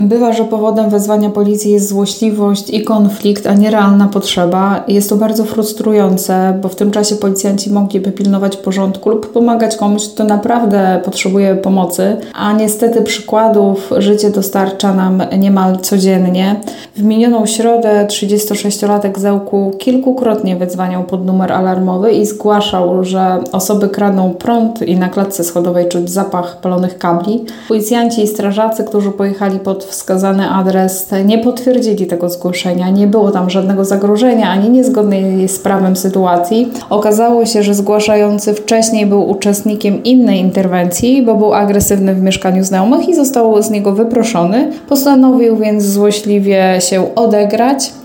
Bywa, że powodem wezwania policji jest złośliwość i konflikt, a nie realna potrzeba. Jest to bardzo frustrujące, bo w tym czasie policjanci mogliby pilnować porządku lub pomagać komuś, kto naprawdę potrzebuje pomocy, a niestety przykładów życie dostarcza nam niemal codziennie. W minioną środę 36-latek z Ełku kilkukrotnie wydzwaniał pod numer alarmowy i zgłaszał, że osoby kradną prąd i na klatce schodowej czuć zapach palonych kabli. Policjanci i strażacy, którzy pojechali pod wskazany adres, nie potwierdzili tego zgłoszenia. Nie było tam żadnego zagrożenia ani niezgodnej z prawem sytuacji. Okazało się, że zgłaszający wcześniej był uczestnikiem innej interwencji, bo był agresywny w mieszkaniu znajomych i został z niego wyproszony. Postanowił więc złośliwie się odegrać.